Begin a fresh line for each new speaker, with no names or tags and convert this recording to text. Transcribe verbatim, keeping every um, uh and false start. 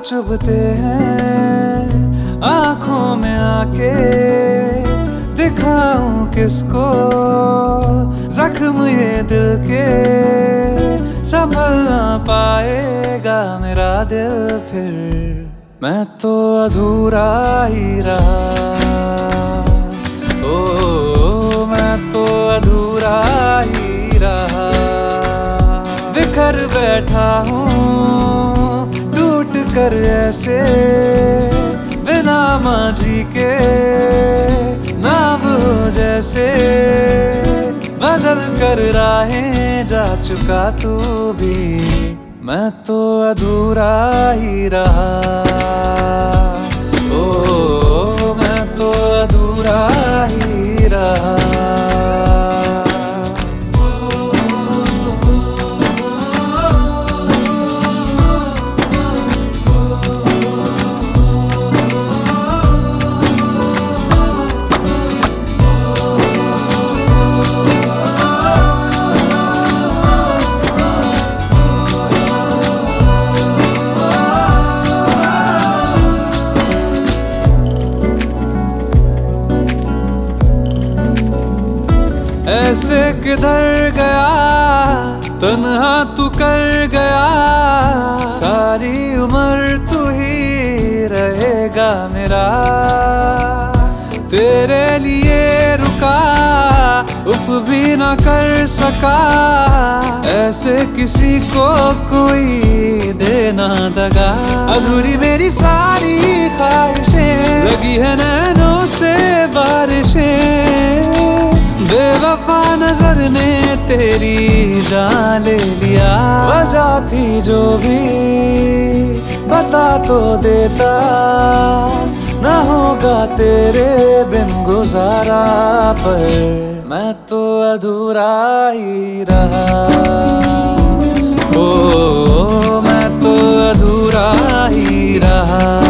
चुभते हैं आंखों में आके, दिखाऊं किसको जख्म ये दिल के, संभल ना पाएगा मेरा दिल फिर। मैं तो अधूरा ही रहा, ओ मैं तो अधूरा ही रहा। बिखर बैठा हूँ टूट कर ऐसे, बिना माझी के नाव हो जैसे। बदल कर राहें जा चुका तू भी, मैं तो अधूरा ही रहा। ओ मैं तो अधूरा ही रहा। ऐसे किधर गया तन्हा तू कर गया, सारी उम्र तू ही रहेगा मेरा। तेरे लिए रुका उफ भी ना कर सका, ऐसे किसी को कोई देना दगा। अधूरी मेरी सारी ख्वाहिशें, लगी है नैनों से बारिशें। बेवफा नजर ने तेरी जान ले लिया, वजह थी जो भी बता तो देता। ना होगा तेरे बिन गुजारा, पर मैं तो अधूरा ही रहा। ओ मैं तो अधूरा ही रहा।